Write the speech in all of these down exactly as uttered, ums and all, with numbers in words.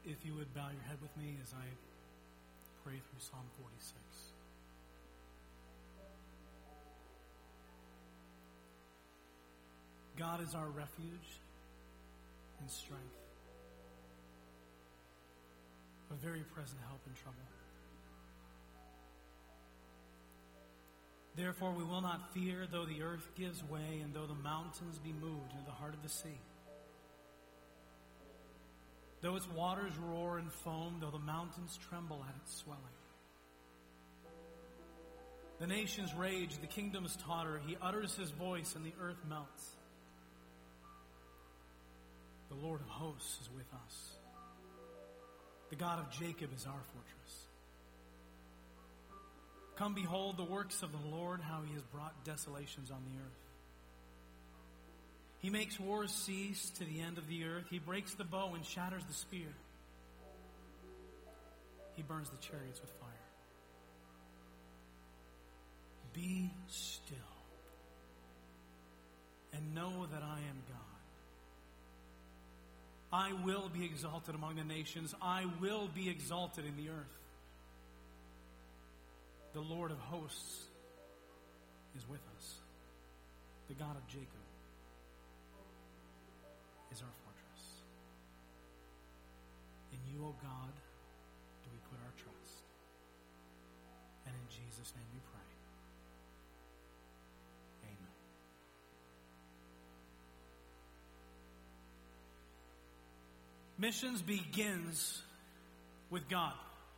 if you would bow your head with me as I pray through Psalm forty-six. God is our refuge and strength, a very present help in trouble. Therefore we will not fear, though the earth gives way, and though the mountains be moved into the heart of the sea. Though its waters roar and foam, though the mountains tremble at its swelling. The nations rage, the kingdoms totter. He utters his voice, and the earth melts. The Lord of hosts is with us. The God of Jacob is our fortress. Come behold the works of the Lord, how he has brought desolations on the earth. He makes wars cease to the end of the earth. He breaks the bow and shatters the spear. He burns the chariots with fire. Be still and know that I am God. I will be exalted among the nations. I will be exalted in the earth. The Lord of hosts is with us. The God of Jacob is our fortress. In you, O God, do we put our trust. And in Jesus' name we pray. Amen. Missions begins with God.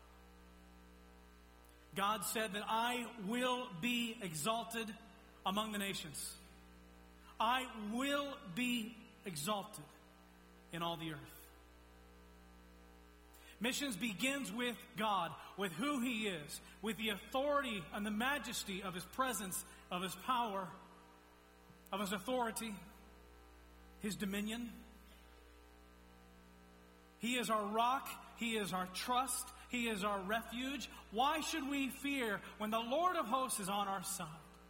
God said that I will be exalted among the nations. I will be exalted in all the earth. Missions begins with God, with who he is, with the authority and the majesty of his presence, of his power, of his authority, his dominion. He is our rock. He is our trust. He is our refuge. Why should we fear when the Lord of hosts is on our side?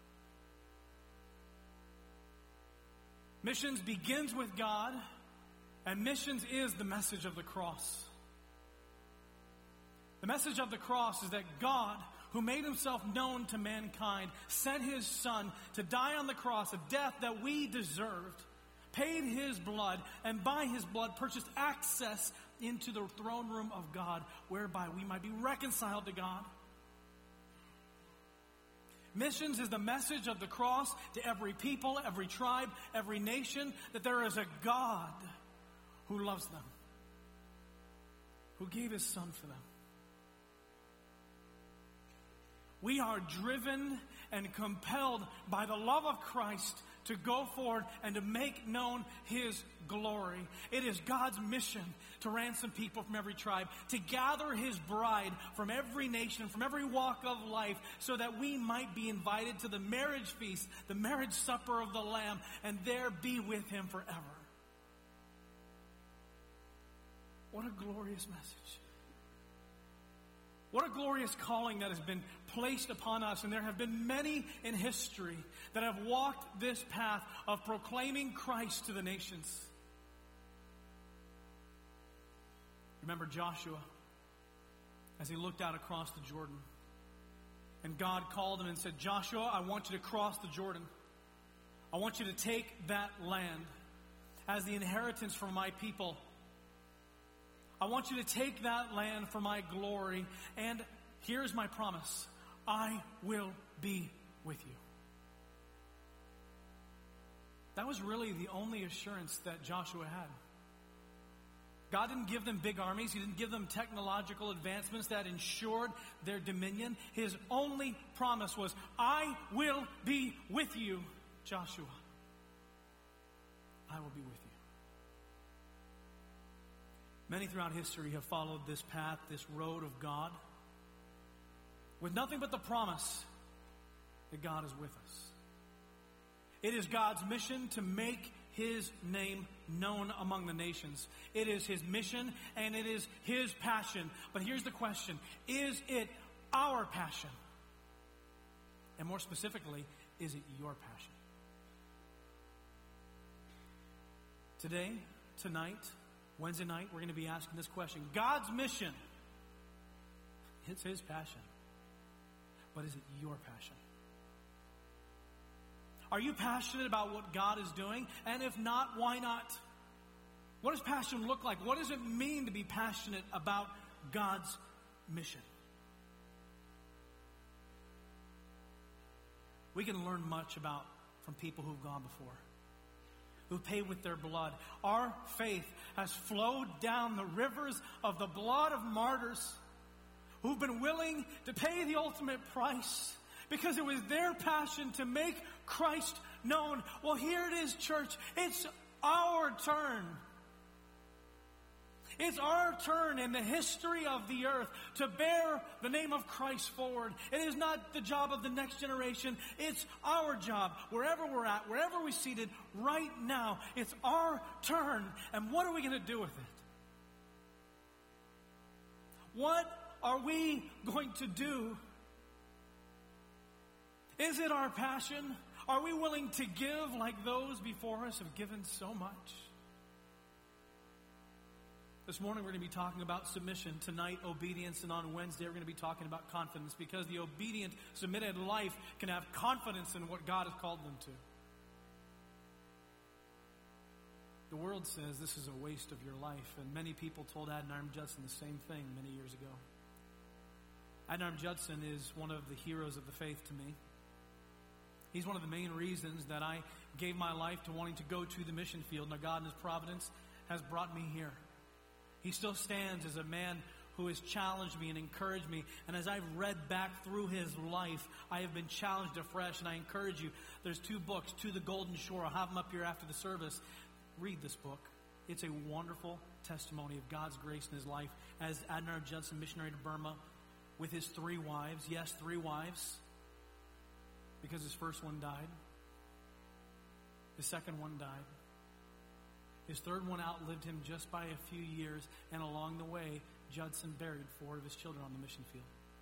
Missions begins with God, and missions is the message of the cross. The message of the cross is that God, who made himself known to mankind, sent his Son to die on the cross, a death that we deserved, paid his blood, and by his blood purchased access into the throne room of God, whereby we might be reconciled to God. Missions is the message of the cross to every people, every tribe, every nation, that there is a God who loves them, who gave his Son for them. We are driven and compelled by the love of Christ to go forward and to make known his glory. It is God's mission to ransom people from every tribe, to gather his bride from every nation, from every walk of life, so that we might be invited to the marriage feast, the marriage supper of the Lamb, and there be with him forever. What a glorious message. What a glorious calling that has been placed upon us. And there have been many in history that have walked this path of proclaiming Christ to the nations. Remember Joshua, as he looked out across the Jordan. And God called him and said, Joshua, I want you to cross the Jordan. I want you to take that land as the inheritance for my people. I want you to take that land for my glory. And here's my promise. I will be with you. That was really the only assurance that Joshua had. God didn't give them big armies. He didn't give them technological advancements that ensured their dominion. His only promise was, I will be with you, Joshua. I will be with you. Many throughout history have followed this path, this road of God, with nothing but the promise that God is with us. It is God's mission to make his name known among the nations. It is his mission and it is his passion. But here's the question. Is it our passion? And more specifically, is it your passion? Today, tonight, Wednesday night, we're going to be asking this question. God's mission, it's His passion. But is it your passion? Are you passionate about what God is doing? And if not, why not? What does passion look like? What does it mean to be passionate about God's mission? We can learn much about from people who've gone before, who paid with their blood. Our faith has flowed down the rivers of the blood of martyrs who've been willing to pay the ultimate price because it was their passion to make Christ known. Well, here it is, church. It's our turn. It's our turn in the history of the earth to bear the name of Christ forward. It is not the job of the next generation. It's our job. Wherever we're at, wherever we're seated right now, it's our turn. And what are we going to do with it? What are we going to do? Is it our passion? Are we willing to give like those before us have given so much? This morning we're going to be talking about submission. Tonight, obedience. And on Wednesday we're going to be talking about confidence, because the obedient, submitted life can have confidence in what God has called them to. The world says this is a waste of your life, and many people told Adoniram Judson the same thing many years ago. Adoniram Judson is one of the heroes of the faith to me. He's one of the main reasons that I gave my life to wanting to go to the mission field. Now, God in His providence has brought me here. He still stands as a man who has challenged me and encouraged me. And as I've read back through his life, I have been challenged afresh. And I encourage you, there's two books, To the Golden Shore. I'll have them up here after the service. Read this book. It's a wonderful testimony of God's grace in his life as Adoniram Judson, missionary to Burma, with his three wives. Yes, three wives, because his first one died. His second one died. His third one outlived him just by a few years, and along the way, Judson buried four of his children on the mission field.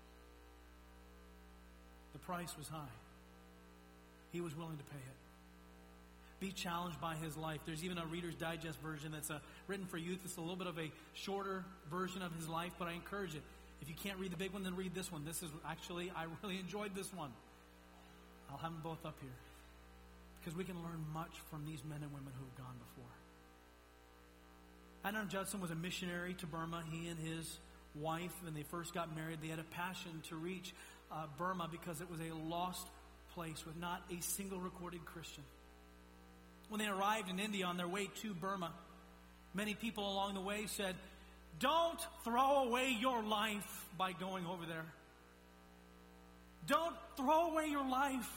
The price was high. He was willing to pay it. Be challenged by his life. There's even a Reader's Digest version that's uh, written for youth. It's a little bit of a shorter version of his life, but I encourage it. If you can't read the big one, then read this one. This is actually, I really enjoyed this one. I'll have them both up here, because we can learn much from these men and women who have gone before. Adoniram Judson was a missionary to Burma. He and his wife, when they first got married, they had a passion to reach uh, Burma because it was a lost place with not a single recorded Christian. When they arrived in India on their way to Burma, many people along the way said, "Don't throw away your life by going over there. Don't throw away your life."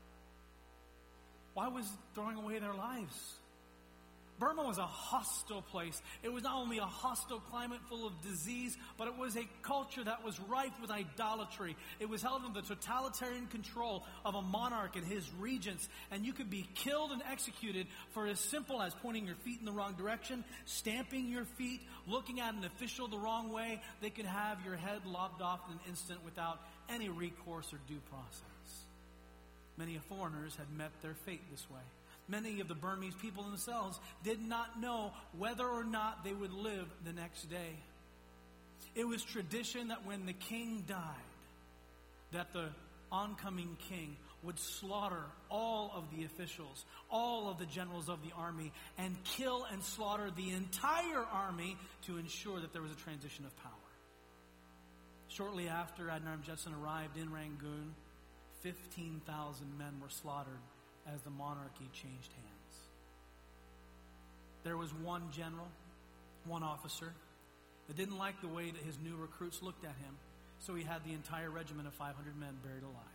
Why was throwing away their lives? Burma was a hostile place. It was not only a hostile climate full of disease, but it was a culture that was rife with idolatry. It was held under the totalitarian control of a monarch and his regents, and you could be killed and executed for as simple as pointing your feet in the wrong direction, stamping your feet, looking at an official the wrong way. They could have your head lopped off in an instant without any recourse or due process. Many foreigners had met their fate this way. Many of the Burmese people themselves did not know whether or not they would live the next day. It was tradition that when the king died, that the oncoming king would slaughter all of the officials, all of the generals of the army, and kill and slaughter the entire army to ensure that there was a transition of power. Shortly after Adoniram Judson arrived in Rangoon, fifteen thousand men were slaughtered as the monarchy changed hands. There was one general, one officer, that didn't like the way that his new recruits looked at him, so he had the entire regiment of five hundred men buried alive.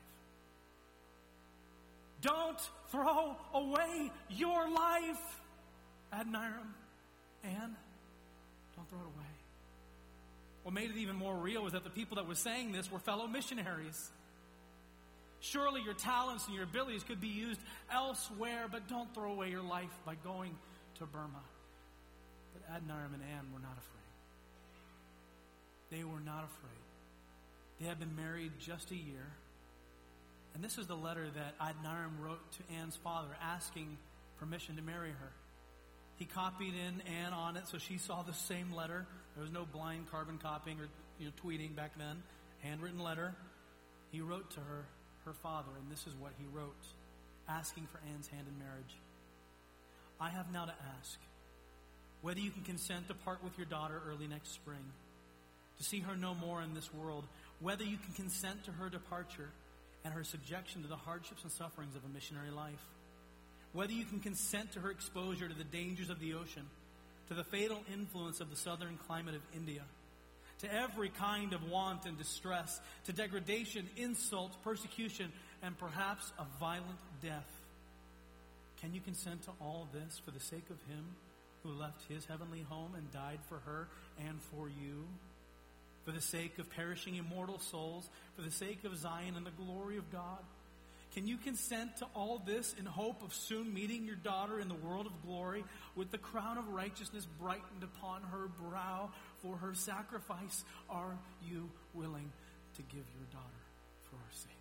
Don't throw away your life, Adoniram, and don't throw it away. What made it even more real was that the people that were saying this were fellow missionaries. Surely your talents and your abilities could be used elsewhere, but don't throw away your life by going to Burma. But Adoniram and Anne were not afraid. They were not afraid. They had been married just a year. And this is the letter that Adoniram wrote to Anne's father asking permission to marry her. He copied in Anne on it so she saw the same letter. There was no blind carbon copying or you know, tweeting back then. Handwritten letter. He wrote to her, her father, and this is what he wrote, asking for Anne's hand in marriage. I have now to ask whether you can consent to part with your daughter early next spring, to see her no more in this world, whether you can consent to her departure and her subjection to the hardships and sufferings of a missionary life, whether you can consent to her exposure to the dangers of the ocean, to the fatal influence of the southern climate of India, to every kind of want and distress, to degradation, insult, persecution, and perhaps a violent death. Can you consent to all this for the sake of him who left his heavenly home and died for her and for you? For the sake of perishing immortal souls, for the sake of Zion and the glory of God? Can you consent to all this in hope of soon meeting your daughter in the world of glory with the crown of righteousness brightened upon her brow for her sacrifice? Are you willing to give your daughter for our Savior?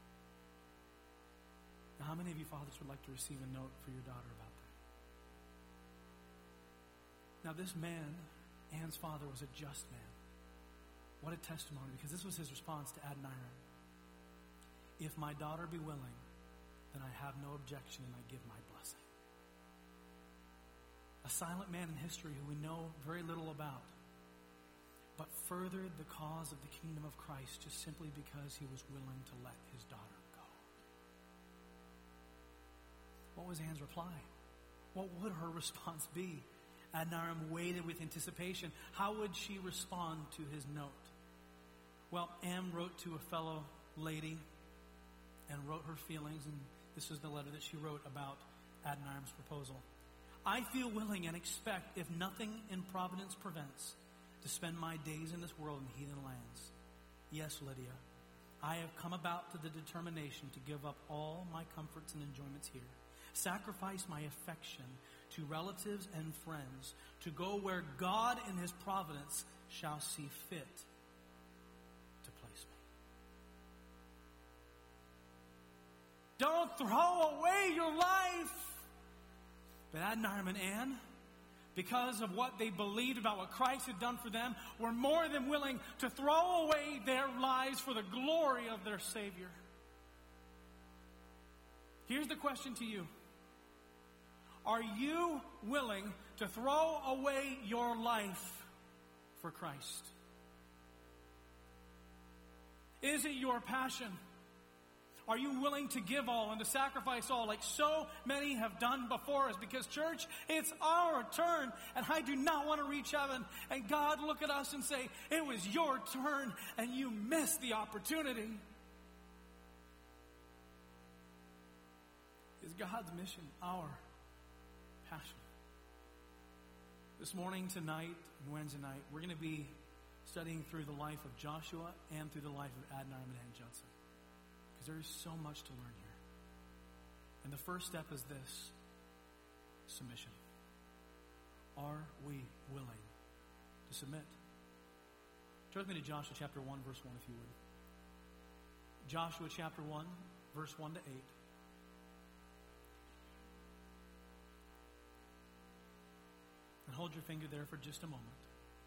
Now, how many of you fathers would like to receive a note for your daughter about that? Now, this man, Anne's father, was a just man. What a testimony, because this was his response to Adoniram. If my daughter be willing, then I have no objection and I give my blessing. A silent man in history who we know very little about, but furthered the cause of the kingdom of Christ just simply because he was willing to let his daughter go. What was Anne's reply? What would her response be? Adoniram waited with anticipation. How would she respond to his note? Well, Anne wrote to a fellow lady and wrote her feelings, and this is the letter that she wrote about Adoniram's proposal. I feel willing and expect, if nothing in providence prevents, to spend my days in this world in heathen lands. Yes, Lydia, I have come about to the determination to give up all my comforts and enjoyments here, sacrifice my affection to relatives and friends, to go where God in his providence shall see fit to place me. Don't throw away your life. But Adoniram and Anne, because of what they believed about what Christ had done for them, were more than willing to throw away their lives for the glory of their Savior. Here's the question to you. Are you willing to throw away your life for Christ? Is it your passion? Are you willing to give all and to sacrifice all like so many have done before us? Because, church, it's our turn, and I do not want to reach heaven and God look at us and say, it was your turn and you missed the opportunity. Is God's mission our passion? This morning, tonight, and Wednesday night, we're going to be studying through the life of Joshua and through the life of Adoniram and Ann Judson. Because there is so much to learn here. And the first step is this: submission. Are we willing to submit? Turn with me to Joshua chapter one, verse one, if you would. Joshua chapter one, verse one to eight. And hold your finger there for just a moment.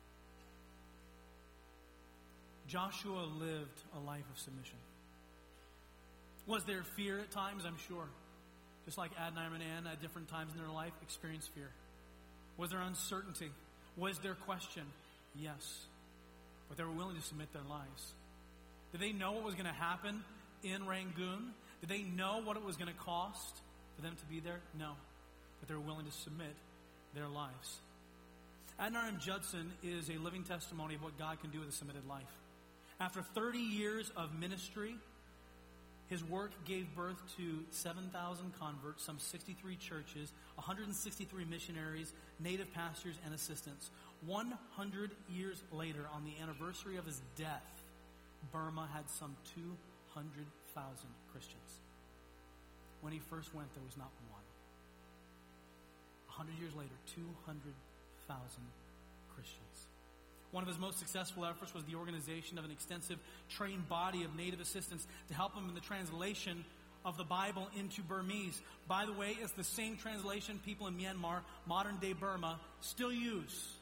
Joshua lived a life of submission. Was there fear at times? I'm sure. Just like Adoniram and Ann at different times in their life experienced fear. Was there uncertainty? Was there question? Yes. But they were willing to submit their lives. Did they know what was going to happen in Rangoon? Did they know what it was going to cost for them to be there? No. But they were willing to submit their lives. Adoniram Judson is a living testimony of what God can do with a submitted life. After thirty years of ministry, his work gave birth to seven thousand converts, some sixty-three churches, one hundred sixty-three missionaries, native pastors, and assistants. one hundred years later, on the anniversary of his death, Burma had some two hundred thousand Christians. When he first went, there was not one. one hundred years later, two hundred thousand Christians. One of his most successful efforts was the organization of an extensive trained body of native assistants to help him in the translation of the Bible into Burmese. By the way, it's the same translation people in Myanmar, modern-day Burma, still use.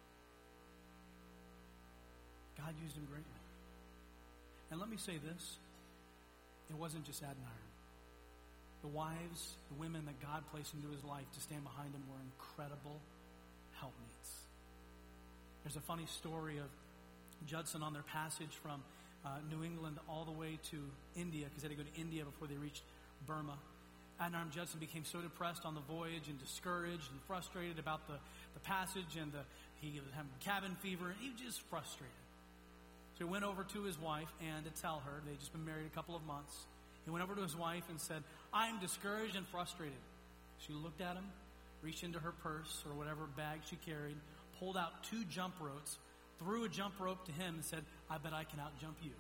God used him greatly. And let me say this. It wasn't just Adoniram. The wives, the women that God placed into his life to stand behind him were incredible helpmeets. There's a funny story of Judson on their passage from uh, New England all the way to India, because they had to go to India before they reached Burma. Adoniram Judson became so depressed on the voyage and discouraged and frustrated about the, the passage, and the, he was having cabin fever, and he was just frustrated. So he went over to his wife, and to tell her, they'd just been married a couple of months, he went over to his wife and said, "I'm discouraged and frustrated." She looked at him, reached into her purse or whatever bag she carried, pulled out two jump ropes, threw a jump rope to him and said, "I bet I can out-jump you."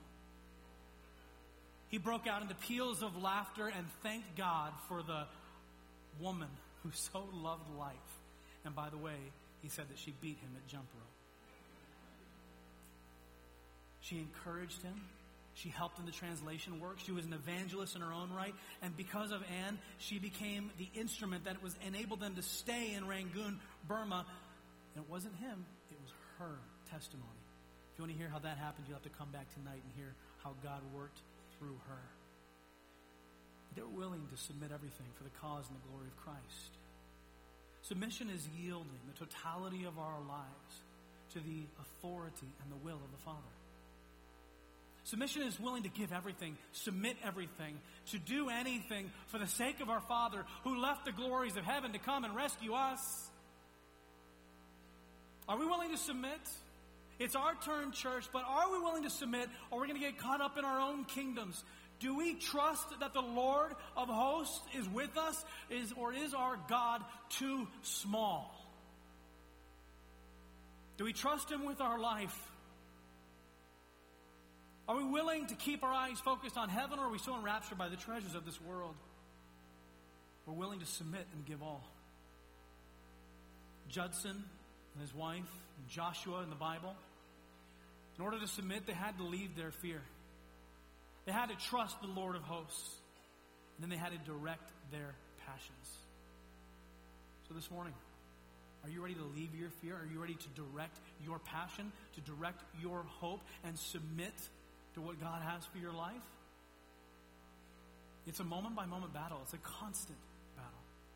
He broke out into peals of laughter and thanked God for the woman who so loved life. And by the way, he said that she beat him at jump rope. She encouraged him. She helped in the translation work. She was an evangelist in her own right. And because of Anne, she became the instrument that was enabled them to stay in Rangoon, Burma. And it wasn't him, it was her testimony. If you want to hear how that happened, you'll have to come back tonight and hear how God worked through her. They were willing to submit everything for the cause and the glory of Christ. Submission is yielding the totality of our lives to the authority and the will of the Father. Submission is willing to give everything, submit everything, to do anything for the sake of our Father who left the glories of heaven to come and rescue us. Are we willing to submit? It's our turn, church, but are we willing to submit, or are we going to get caught up in our own kingdoms? Do we trust that the Lord of hosts is with us, is or is our God too small? Do we trust him with our life? Are we willing to keep our eyes focused on heaven, or are we so enraptured by the treasures of this world? We're willing to submit and give all. Judson and his wife, and Joshua in the Bible, in order to submit, they had to leave their fear. They had to trust the Lord of hosts. And then they had to direct their passions. So this morning, are you ready to leave your fear? Are you ready to direct your passion, to direct your hope, and submit to what God has for your life? It's a moment-by-moment battle. It's a constant battle.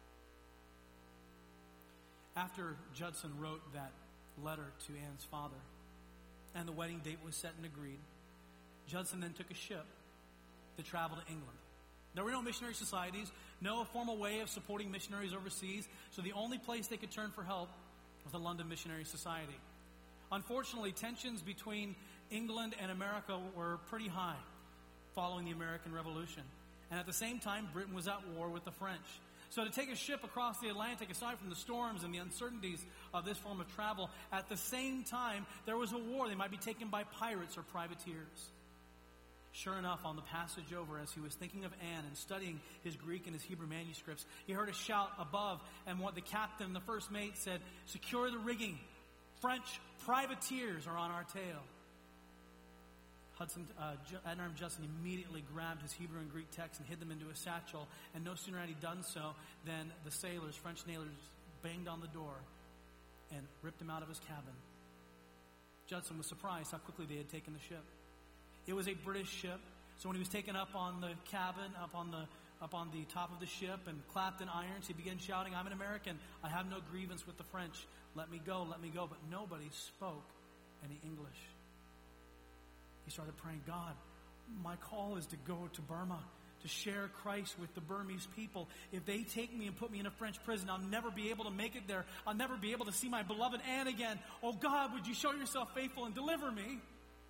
After Judson wrote that letter to Anne's father, and the wedding date was set and agreed, Judson then took a ship to travel to England. There were no missionary societies, no formal way of supporting missionaries overseas, so the only place they could turn for help was the London Missionary Society. Unfortunately, tensions between England and America were pretty high following the American Revolution. And at the same time, Britain was at war with the French. So to take a ship across the Atlantic, aside from the storms and the uncertainties of this form of travel, at the same time, there was a war. They might be taken by pirates or privateers. Sure enough, on the passage over, as he was thinking of Anne and studying his Greek and his Hebrew manuscripts, he heard a shout above, and what the captain, the first mate, said, "Secure the rigging. French privateers are on our tail." Hudson, uh, Adoniram Judson immediately grabbed his Hebrew and Greek text and hid them into a satchel, and no sooner had he done so than the sailors, French sailors, banged on the door and ripped him out of his cabin. Judson was surprised how quickly they had taken the ship. It was a British ship, so when he was taken up on the cabin, up on the up on the top of the ship and clapped in irons, he began shouting, "I'm an American. I have no grievance with the French. Let me go, let me go." But nobody spoke any English. He started praying, "God, my call is to go to Burma, to share Christ with the Burmese people. If they take me and put me in a French prison, I'll never be able to make it there. I'll never be able to see my beloved Anne again. Oh God, would you show yourself faithful and deliver me?"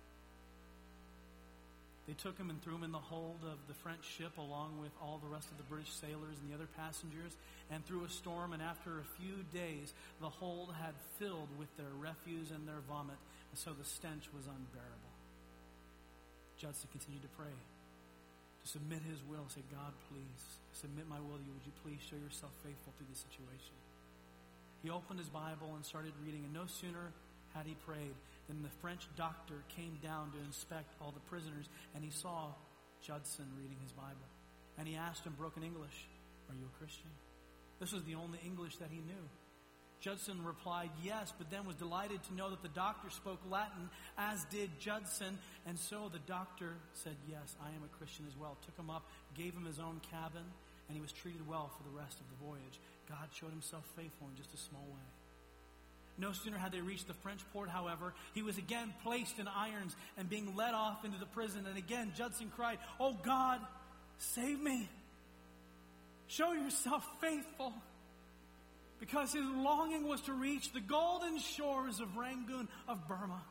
They took him and threw him in the hold of the French ship along with all the rest of the British sailors and the other passengers, and through a storm, and after a few days, the hold had filled with their refuse and their vomit, and so the stench was unbearable. Judson continued to pray, to submit his will, say, "God, please, submit my will to you. Would you please show yourself faithful through this situation?" He opened his Bible and started reading, and no sooner had he prayed than the French doctor came down to inspect all the prisoners, and he saw Judson reading his Bible. and he asked in broken English, "Are you a Christian?" This was the only English that he knew. Judson replied yes, but then was delighted to know that the doctor spoke Latin, as did Judson. And so the doctor said, "Yes, I am a Christian as well." Took him up, gave him his own cabin, and he was treated well for the rest of the voyage. God showed himself faithful in just a small way. No sooner had they reached the French port, however, he was again placed in irons and being led off into the prison. And again, Judson cried, "Oh God, save me. Show yourself faithful." Because his longing was to reach the golden shores of Rangoon, of Burma.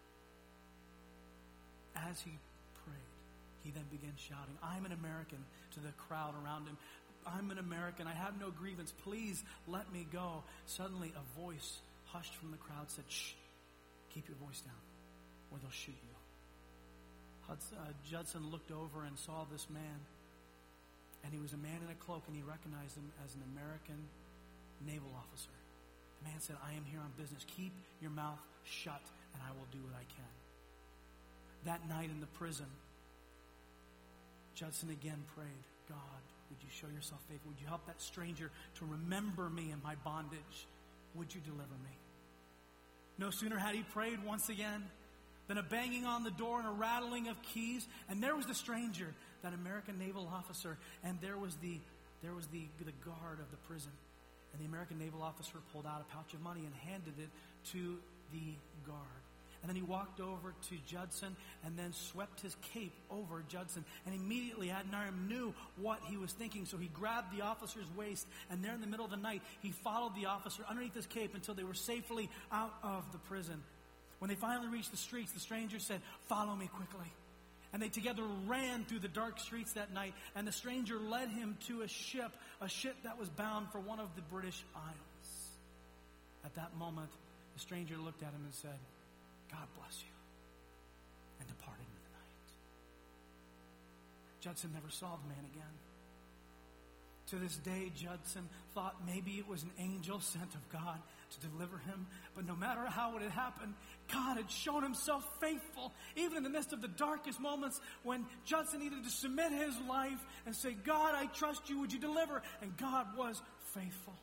As he prayed, he then began shouting, "I'm an American," to the crowd around him. "I'm an American. I have no grievance. Please let me go." Suddenly a voice hushed from the crowd said, "Shh, keep your voice down or they'll shoot you." Hudson, uh, Judson looked over and saw this man. And he was a man in a cloak, and he recognized him as an American naval officer. The man said, "I am here on business. Keep your mouth shut, and I will do what I can." That night in the prison, Judson again prayed, "God, would you show yourself faithful? Would you help that stranger to remember me in my bondage? Would you deliver me?" No sooner had he prayed once again than a banging on the door and a rattling of keys, and there was the stranger, that American naval officer, and there was the there was the, the guard of the prison. And the American naval officer pulled out a pouch of money and handed it to the guard. And then he walked over to Judson and then swept his cape over Judson. And immediately Adoniram knew what he was thinking. So he grabbed the officer's waist, and there in the middle of the night, he followed the officer underneath his cape until they were safely out of the prison. When they finally reached the streets, the stranger said, "Follow me quickly." And they together ran through the dark streets that night, and the stranger led him to a ship, a ship that was bound for one of the British Isles. At that moment, the stranger looked at him and said, "God bless you," and departed into the night. Judson never saw the man again. To this day, Judson thought maybe it was an angel sent of God to deliver him. But no matter how it had happened, God had shown himself faithful. Even in the midst of the darkest moments when Judson needed to submit his life and say, "God, I trust you. Would you deliver?" And God was faithful.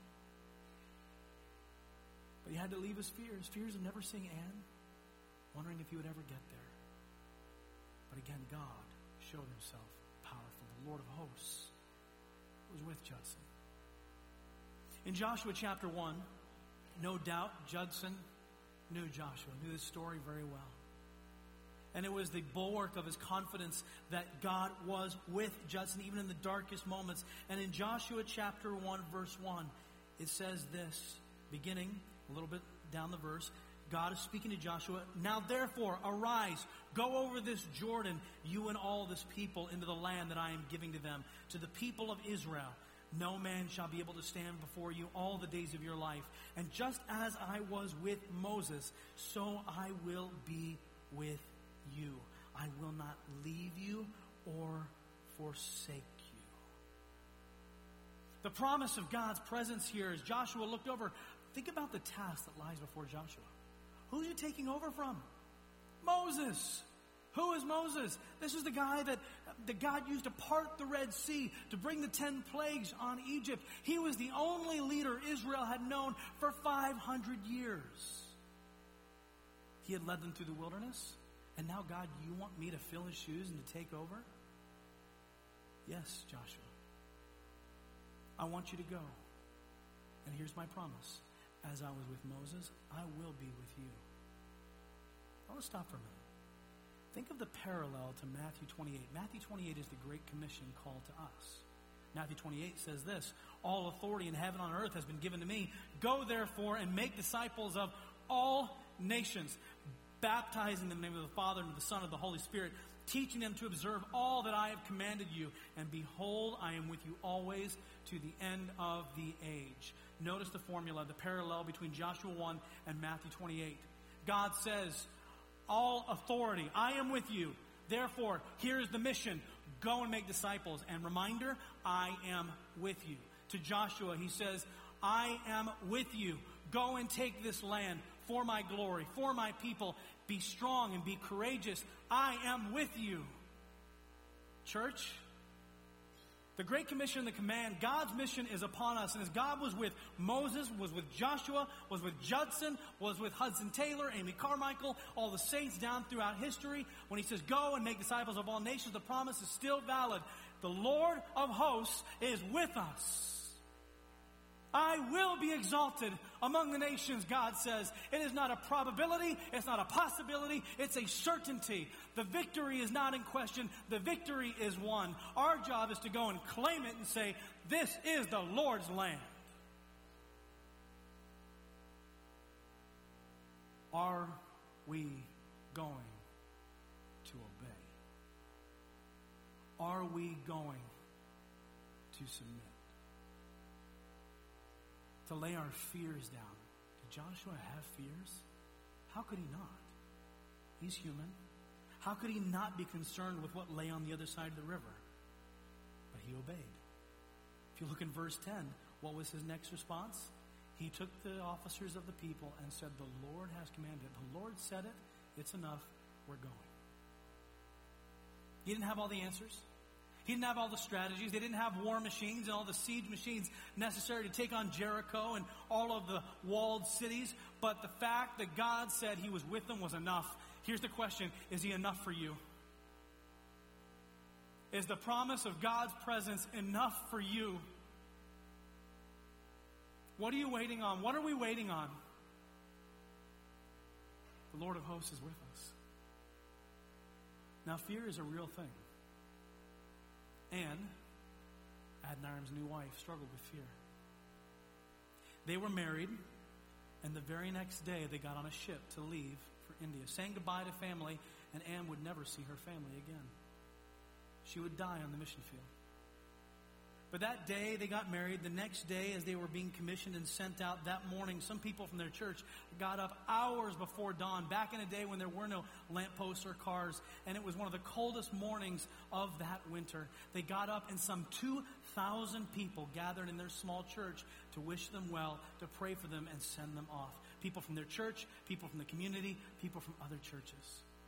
But he had to leave his fears. Fears of never seeing Anne, wondering if he would ever get there. But again, God showed himself powerful. The Lord of hosts was with Judson. In Joshua chapter one, no doubt Judson knew Joshua, knew his story very well. And it was the bulwark of his confidence that God was with Judson even in the darkest moments. And in Joshua chapter one, verse one, it says this, beginning a little bit down the verse, God is speaking to Joshua, "Now therefore, arise, go over this Jordan, you and all this people, into the land that I am giving to them, to the people of Israel. No man shall be able to stand before you all the days of your life. And just as I was with Moses, so I will be with you. I will not leave you or forsake you." The promise of God's presence here as Joshua looked over. Think about the task that lies before Joshua. Who's he taking over from? Moses. Who is Moses? This is the guy that, that God used to part the Red Sea, to bring the ten plagues on Egypt. He was the only leader Israel had known for five hundred years. He had led them through the wilderness. And now, God, you want me to fill his shoes and to take over? Yes, Joshua. I want you to go. And here's my promise. As I was with Moses, I will be with you. I want to stop for a minute. Think of the parallel to Matthew twenty-eight. Matthew twenty-eight is the Great Commission call to us. Matthew twenty-eight says this, "All authority in heaven and on earth has been given to me. Go therefore and make disciples of all nations, baptizing them in the name of the Father and of the Son and of the Holy Spirit, teaching them to observe all that I have commanded you. And behold, I am with you always to the end of the age." Notice the formula, the parallel between Joshua one and Matthew twenty-eight. God says, all authority, I am with you. Therefore, here's the mission. Go and make disciples. And reminder, I am with you. To Joshua, he says, I am with you. Go and take this land for my glory, for my people. Be strong and be courageous. I am with you. Church, The Great Commission and the command, God's mission is upon us. And as God was with Moses, was with Joshua, was with Judson, was with Hudson Taylor, Amy Carmichael, all the saints down throughout history, when he says, go and make disciples of all nations, the promise is still valid. The Lord of hosts is with us. I will be exalted among the nations, God says. It is not a probability. It's not a possibility. It's a certainty. The victory is not in question. The victory is won. Our job is to go and claim it and say, this is the Lord's land. Are we going to obey? Are we going to submit? To lay our fears down. Did Joshua have fears? How could he not? He's human. How could he not be concerned with what lay on the other side of the river? But he obeyed. If you look in verse ten, what was his next response? He took the officers of the people and said, the Lord has commanded it. The Lord said it. It's enough. We're going. He didn't have all the answers. He didn't have all the strategies. They didn't have war machines and all the siege machines necessary to take on Jericho and all of the walled cities. But the fact that God said he was with them was enough. Here's the question. Is he enough for you? Is the promise of God's presence enough for you? What are you waiting on? What are we waiting on? The Lord of hosts is with us. Now, fear is a real thing. And Adoniram's new wife struggled with fear. They were married, and the very next day they got on a ship to leave for India, saying goodbye to family, and Anne would never see her family again. She would die on the mission field. But that day they got married. The next day, as they were being commissioned and sent out that morning, some people from their church got up hours before dawn, back in a day when there were no lampposts or cars, and it was one of the coldest mornings of that winter. They got up, and some two thousand people gathered in their small church to wish them well, to pray for them, and send them off. People from their church, people from the community, people from other churches.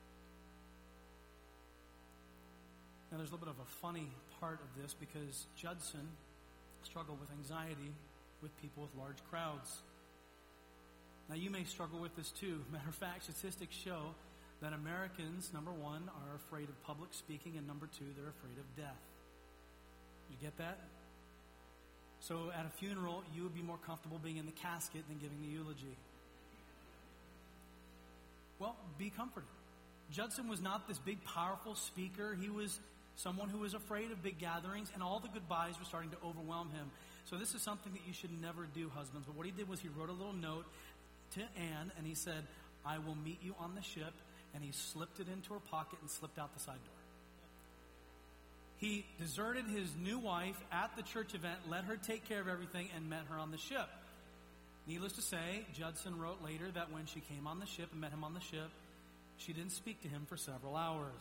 Now, there's a little bit of a funny part of this because Judson struggled with anxiety with people with large crowds. Now, you may struggle with this too. Matter of fact, statistics show that Americans, number one, are afraid of public speaking, and number two, they're afraid of death. You get that? So at a funeral, you would be more comfortable being in the casket than giving the eulogy. Well, be comforted. Judson was not this big, powerful speaker. He was someone who was afraid of big gatherings, and all the goodbyes were starting to overwhelm him. So this is something that you should never do, husbands. But what he did was he wrote a little note to Anne, and he said, I will meet you on the ship. And he slipped it into her pocket and slipped out the side door. He deserted his new wife at the church event, let her take care of everything, and met her on the ship. Needless to say, Judson wrote later that when she came on the ship and met him on the ship, she didn't speak to him for several hours.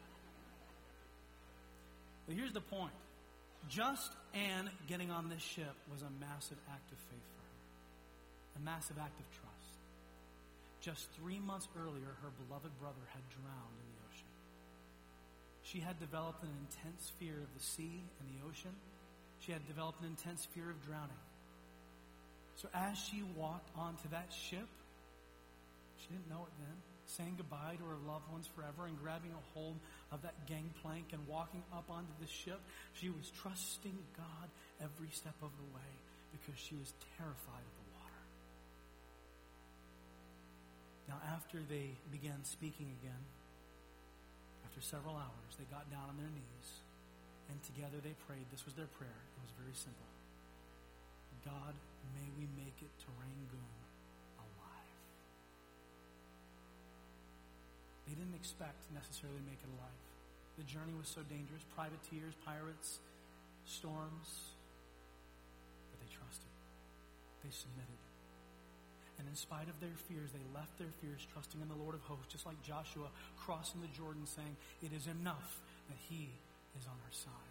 But here's the point. Just Anne getting on this ship was a massive act of faith for her. A massive act of trust. Just three months earlier, her beloved brother had drowned in the ocean. She had developed an intense fear of the sea and the ocean. She had developed an intense fear of drowning. So as she walked onto that ship, she didn't know it then, saying goodbye to her loved ones forever and grabbing a hold of that gangplank and walking up onto the ship, she was trusting God every step of the way because she was terrified of the water. Now, after they began speaking again, after several hours, they got down on their knees, and together they prayed. This was their prayer. It was very simple. God, may we make it to Rangoon alive. They didn't expect to necessarily make it alive. The journey was so dangerous. Privateers, pirates, storms. But they trusted. They submitted. And in spite of their fears, they left their fears trusting in the Lord of hosts, just like Joshua crossing the Jordan saying, it is enough that he is on our side.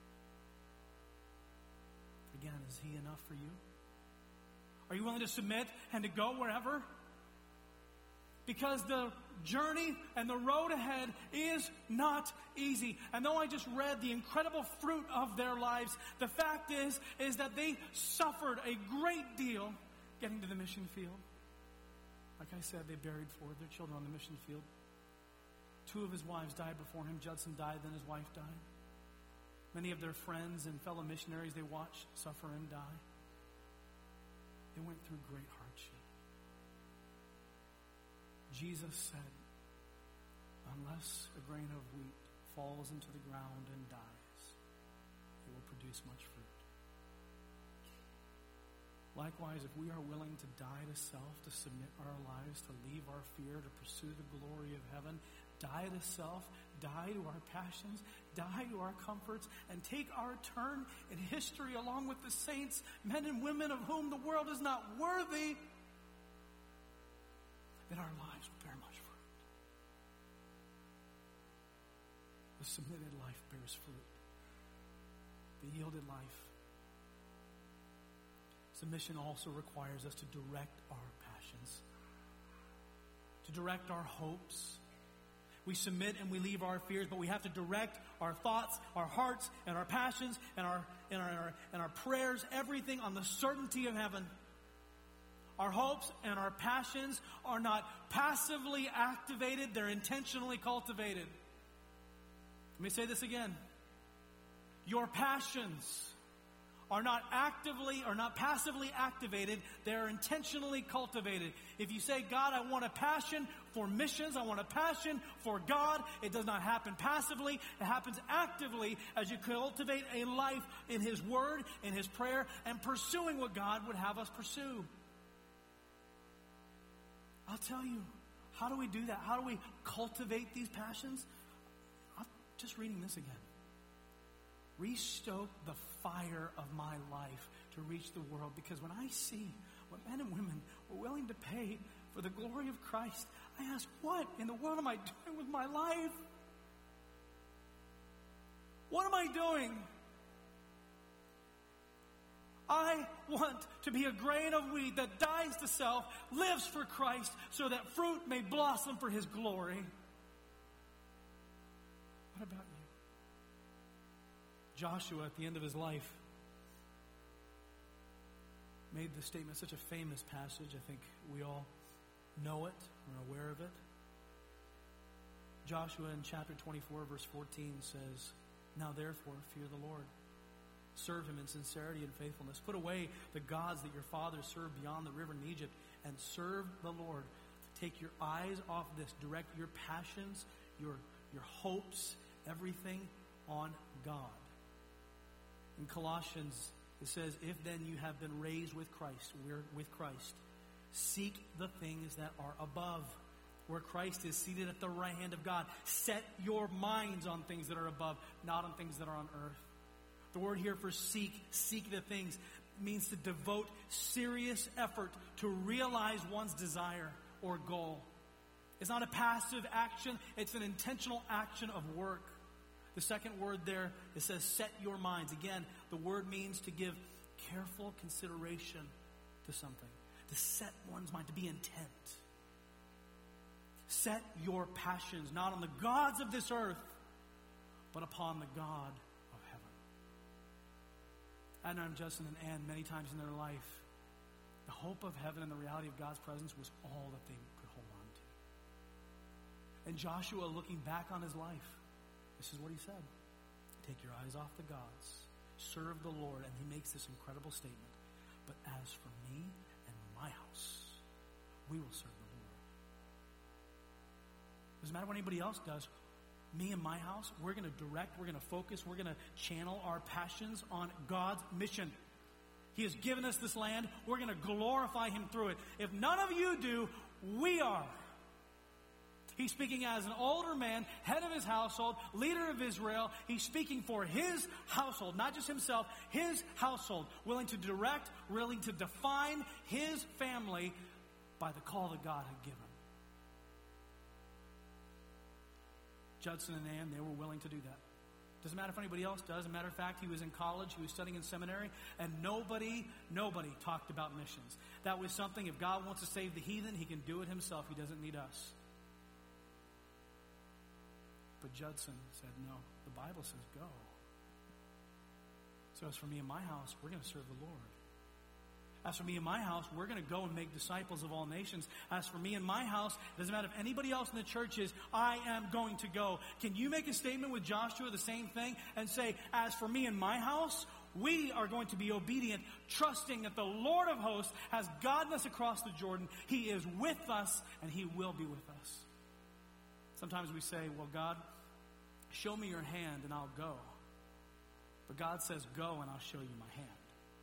Again, is he enough for you? Are you willing to submit and to go wherever? Because the journey and the road ahead is not easy. And though I just read the incredible fruit of their lives, the fact is, is that they suffered a great deal getting to the mission field. Like I said, they buried four of their children on the mission field. Two of his wives died before him. Judson died, then his wife died. Many of their friends and fellow missionaries they watched suffer and die. They went through great hardship. Jesus said, unless a grain of wheat falls into the ground and dies, it will produce much fruit. Likewise, if we are willing to die to self, to submit our lives, to leave our fear, to pursue the glory of heaven, die to self, die to our passions, die to our comforts, and take our turn in history along with the saints, men and women of whom the world is not worthy, then our lives will bear much fruit. The submitted life bears fruit. The yielded life. Submission also requires us to direct our passions, to direct our hopes. We submit and we leave our fears, but we have to direct our thoughts, our hearts, and our passions, and our and our, and our, and our prayers, everything on the certainty of heaven. Our hopes and our passions are not passively activated, they're intentionally cultivated. Let me say this again. Your passions are not actively or not passively activated, they're intentionally cultivated. If you say, God, I want a passion for missions, I want a passion for God, it does not happen passively, it happens actively as you cultivate a life in His Word, in His prayer, and pursuing what God would have us pursue. I'll tell you, how do we do that? How do we cultivate these passions? I'm just reading this again. Restoke the fire of my life to reach the world. Because when I see what men and women were willing to pay for the glory of Christ, I ask, what in the world am I doing with my life? What am I doing? I want to be a grain of wheat that dies to self, lives for Christ, so that fruit may blossom for His glory. What about you? Joshua, at the end of his life, made the statement, such a famous passage. I think we all know it, we're aware of it. Joshua in chapter twenty-four, verse fourteen says, now therefore, fear the Lord. Serve Him in sincerity and faithfulness. Put away the gods that your fathers served beyond the river in Egypt, and serve the Lord. Take your eyes off this. Direct your passions, your, your hopes, everything on God. In Colossians, it says, if then you have been raised with Christ, we're with Christ, seek the things that are above, where Christ is seated at the right hand of God. Set your minds on things that are above, not on things that are on earth. The word here for seek, seek the things, means to devote serious effort to realize one's desire or goal. It's not a passive action, it's an intentional action of work. The second word there, it says set your minds. Again, the word means to give careful consideration to something. To set one's mind, to be intent. Set your passions not on the gods of this earth, but upon the God of heaven. I've known Justin and Ann many times in their life. The hope of heaven and the reality of God's presence was all that they could hold on to. And Joshua, looking back on his life, this is what he said. Take your eyes off the gods. Serve the Lord. And he makes this incredible statement. But as for me and my house, we will serve the Lord. Doesn't matter what anybody else does. Me and my house, we're going to direct, we're going to focus, we're going to channel our passions on God's mission. He has given us this land. We're going to glorify Him through it. If none of you do, we are. He's speaking as an older man, head of his household, leader of Israel. He's speaking for his household, not just himself, his household, willing to direct, willing to define his family by the call that God had given. Judson and Ann, they were willing to do that. Doesn't matter if anybody else does. As a matter of fact, he was in college, he was studying in seminary, and nobody, nobody talked about missions. That was something, if God wants to save the heathen, he can do it himself. He doesn't need us. But Judson said, no, the Bible says go. So as for me and my house, we're going to serve the Lord. As for me and my house, we're going to go and make disciples of all nations. As for me and my house, it doesn't matter if anybody else in the church is, I am going to go. Can you make a statement with Joshua, the same thing, and say, as for me and my house, we are going to be obedient, trusting that the Lord of hosts has gotten us across the Jordan. He is with us, and he will be with us. Sometimes we say, well, God, show me your hand, and I'll go. But God says, go, and I'll show you my hand.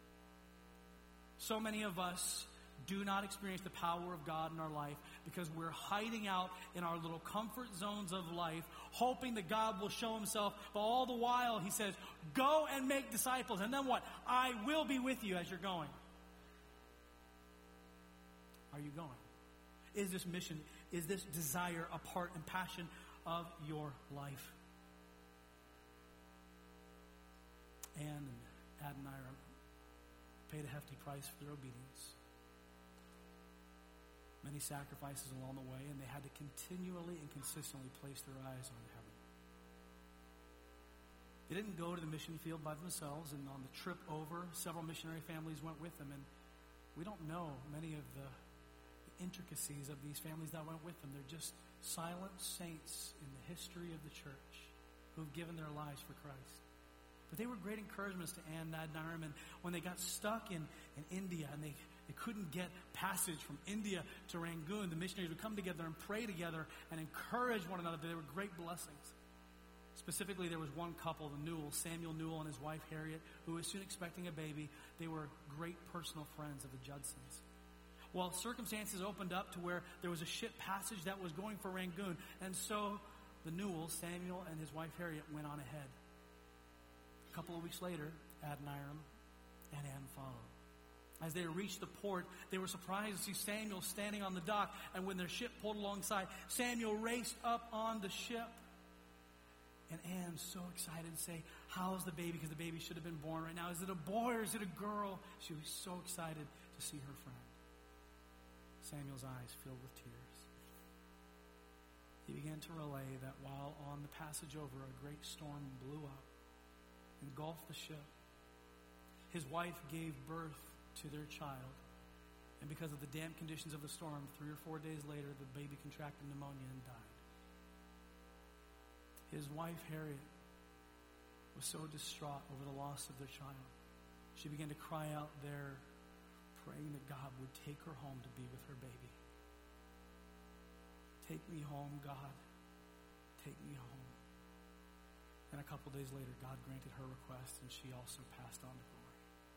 So many of us do not experience the power of God in our life because we're hiding out in our little comfort zones of life, hoping that God will show himself. But all the while, he says, go and make disciples. And then what? I will be with you as you're going. Are you going? Is this mission, is this desire a part and passion of your life? Anne and Adoniram paid a hefty price for their obedience. Many sacrifices along the way, and they had to continually and consistently place their eyes on heaven. They didn't go to the mission field by themselves, and on the trip over, several missionary families went with them, and we don't know many of the intricacies of these families that went with them. They're just silent saints in the history of the church who have given their lives for Christ. But they were great encouragements to Anne and Adoniram. And when they got stuck in, in India and they, they couldn't get passage from India to Rangoon, the missionaries would come together and pray together and encourage one another. They were great blessings. Specifically, there was one couple, the Newell, Samuel Newell and his wife Harriet, who was soon expecting a baby. They were great personal friends of the Judsons. Well, circumstances opened up to where there was a ship passage that was going for Rangoon. And so the Newells, Samuel and his wife Harriet, went on ahead. A couple of weeks later, Adoniram and Anne followed. As they reached the port, they were surprised to see Samuel standing on the dock. And when their ship pulled alongside, Samuel raced up on the ship. And Anne, so excited, to say, how's the baby? Because the baby should have been born right now. Is it a boy or is it a girl? She was so excited to see her friend. Samuel's eyes filled with tears. He began to relay that while on the passage over, a great storm blew up, engulfed the ship. His wife gave birth to their child, and because of the damp conditions of the storm, three or four days later, the baby contracted pneumonia and died. His wife, Harriet, was so distraught over the loss of their child. She began to cry out there, praying that God would take her home to be with her baby. Take me home, God. Take me home. And a couple days later, God granted her request, and she also passed on to glory.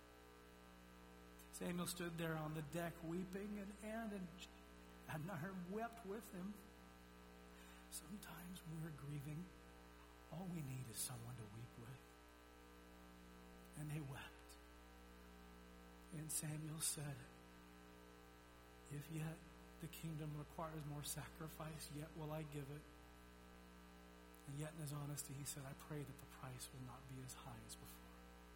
Samuel stood there on the deck weeping, and Anne and Adoniram wept with him. Sometimes when we're grieving, all we need is someone to weep with. And they wept. And Samuel said, if yet the kingdom requires more sacrifice, yet will I give it. And yet in his honesty, he said, I pray that the price will not be as high as before.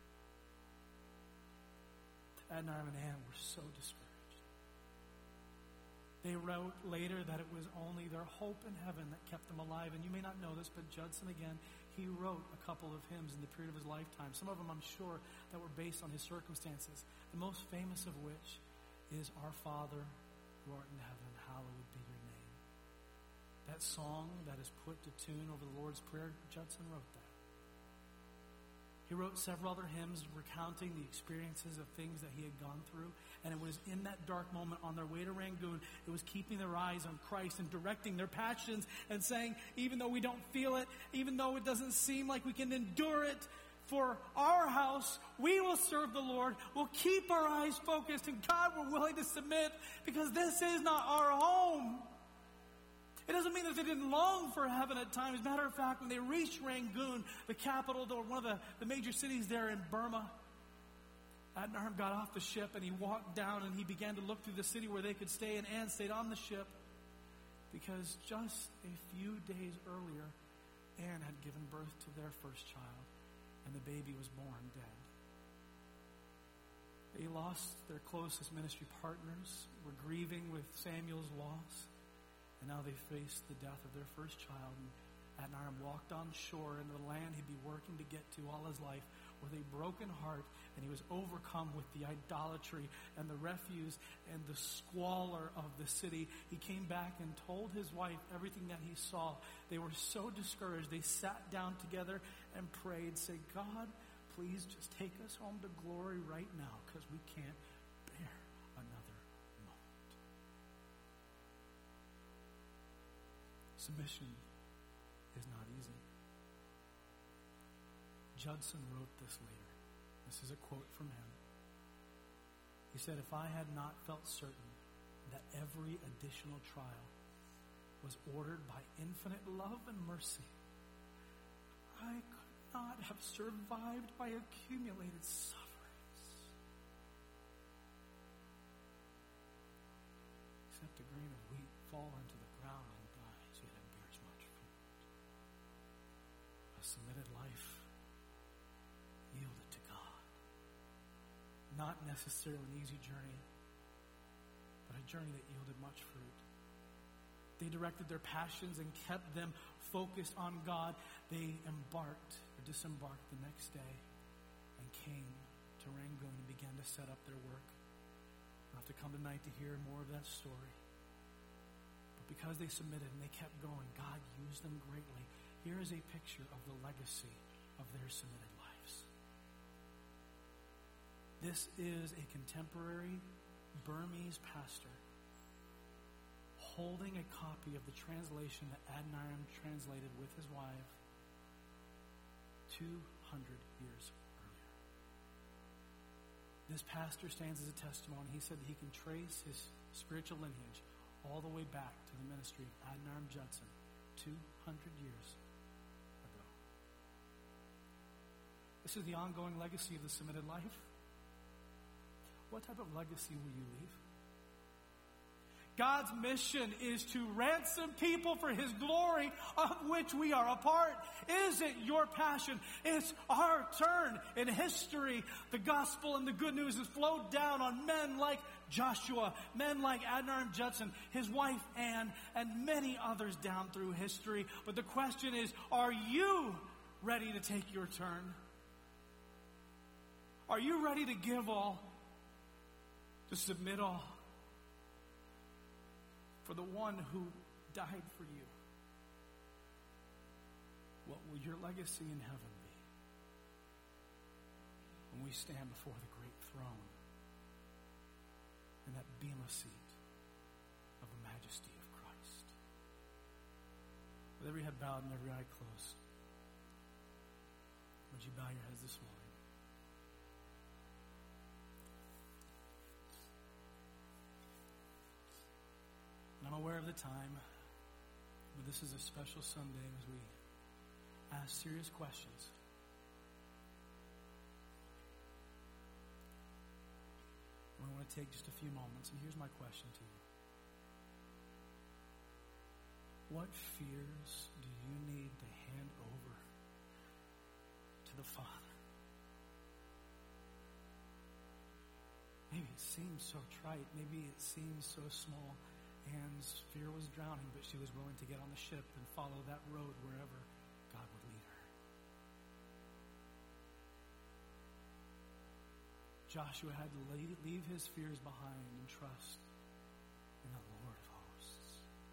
Adoniram and Anne were so discouraged. They wrote later that it was only their hope in heaven that kept them alive. And you may not know this, but Judson, again, he wrote a couple of hymns in the period of his lifetime. Some of them, I'm sure, that were based on his circumstances. The most famous of which is Our Father, who art in heaven, hallowed be your name. That song that is put to tune over the Lord's Prayer, Judson wrote that. He wrote several other hymns recounting the experiences of things that he had gone through. And it was in that dark moment on their way to Rangoon, it was keeping their eyes on Christ and directing their passions and saying, even though we don't feel it, even though it doesn't seem like we can endure it, for our house, we will serve the Lord. We'll keep our eyes focused, and God, we're willing to submit because this is not our home. It doesn't mean that they didn't long for heaven at times. As a matter of fact, when they reached Rangoon, the capital, one of the, the major cities there in Burma, Adoniram got off the ship and he walked down and he began to look through the city where they could stay, and Anne stayed on the ship because just a few days earlier, Anne had given birth to their first child, and the baby was born dead. They lost their closest ministry partners, were grieving with Samuel's loss, and now they faced the death of their first child. And Adoniram walked on shore into the land he'd be working to get to all his life with a broken heart, and he was overcome with the idolatry and the refuse and the squalor of the city. He came back and told his wife everything that he saw. They were so discouraged. They sat down together and prayed, say, God, please just take us home to glory right now, because we can't bear another moment. Submission is not easy. Judson wrote this later. This is a quote from him. He said, if I had not felt certain that every additional trial was ordered by infinite love and mercy, I could not have survived my accumulated sufferings. Except a grain of wheat fall into the ground and dies, yet it bears much fruit. A submitted life yielded to God. Not necessarily an easy journey, but a journey that yielded much fruit. They directed their passions and kept them focused on God. They embarked or disembarked the next day and came to Rangoon and began to set up their work. You'll have to come tonight to hear more of that story. But because they submitted and they kept going, God used them greatly. Here is a picture of the legacy of their submitted lives. This is a contemporary Burmese pastor holding a copy of the translation that Adoniram translated with his wife two hundred years earlier. This pastor stands as a testimony. He said that he can trace his spiritual lineage all the way back to the ministry of Adoniram Judson two hundred years ago. This is the ongoing legacy of the submitted life. What type of legacy will you leave? God's mission is to ransom people for His glory, of which we are a part. Is it your passion? It's our turn in history. The gospel and the good news has flowed down on men like Joshua, men like Adoniram Judson, his wife Anne, and many others down through history. But the question is, are you ready to take your turn? Are you ready to give all? To submit all? For the one who died for you. What will your legacy in heaven be when we stand before the great throne in that bema seat of the majesty of Christ? With every head bowed and every eye closed, would you bow your heads this morning? I'm aware of the time, but this is a special Sunday as we ask serious questions. I want to take just a few moments, and here's my question to you. What fears do you need to hand over to the Father? Maybe it seems so trite. Maybe it seems so small. Anne's fear was drowning, but she was willing to get on the ship and follow that road wherever God would lead her. Joshua had to leave his fears behind and trust in the Lord of hosts.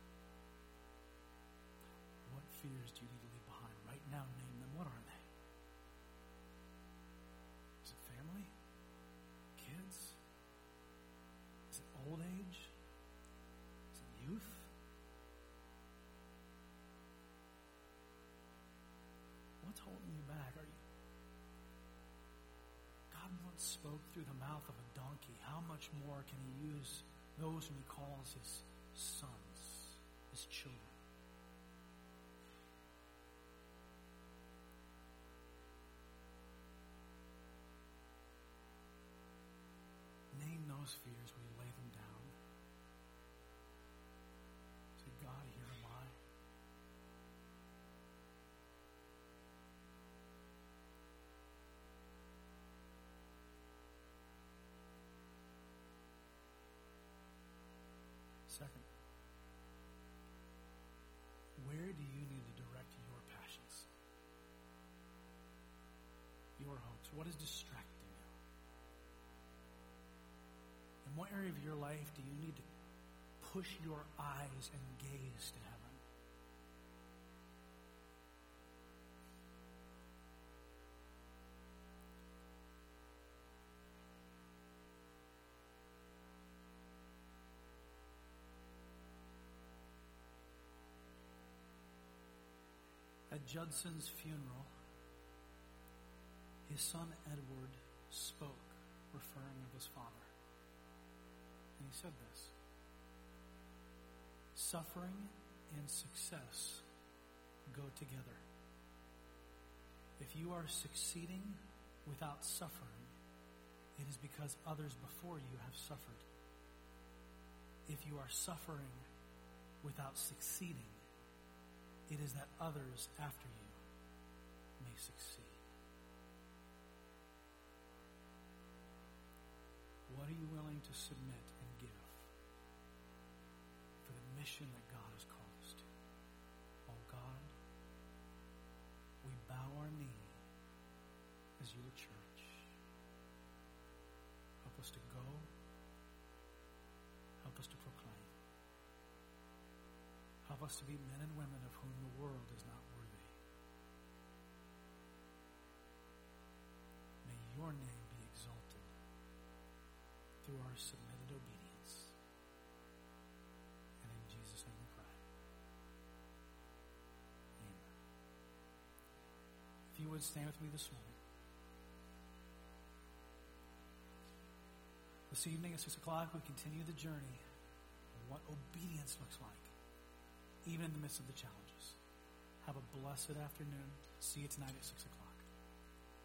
What fears do you need to leave behind? Right now, name them. What are they? Is it family? Kids? Is it old age? Youth? What's holding you back? Are you? God once spoke through the mouth of a donkey. How much more can He use those whom He calls His sons, His children? Name those fears when you lay them down. God, here am I. What is distracting you? In what area of your life do you need to push your eyes and gaze to heaven? At Judson's funeral, his son Edward spoke, referring of his father. And he said this: suffering and success go together. If you are succeeding without suffering, it is because others before you have suffered. If you are suffering without succeeding, it is that others after you may succeed. What are you willing to submit and give for the mission that God has called us to? Oh God, we bow our knee as your church. Help us to go. Help us to proclaim. Help us to be men and women of whom the world is not worthy. May your name be exalted through our submitted obedience. And in Jesus' name we pray. Amen. If you would stand with me this morning. This evening at six o'clock, we continue the journey of what obedience looks like, even in the midst of the challenges. Have a blessed afternoon. See you tonight at six o'clock.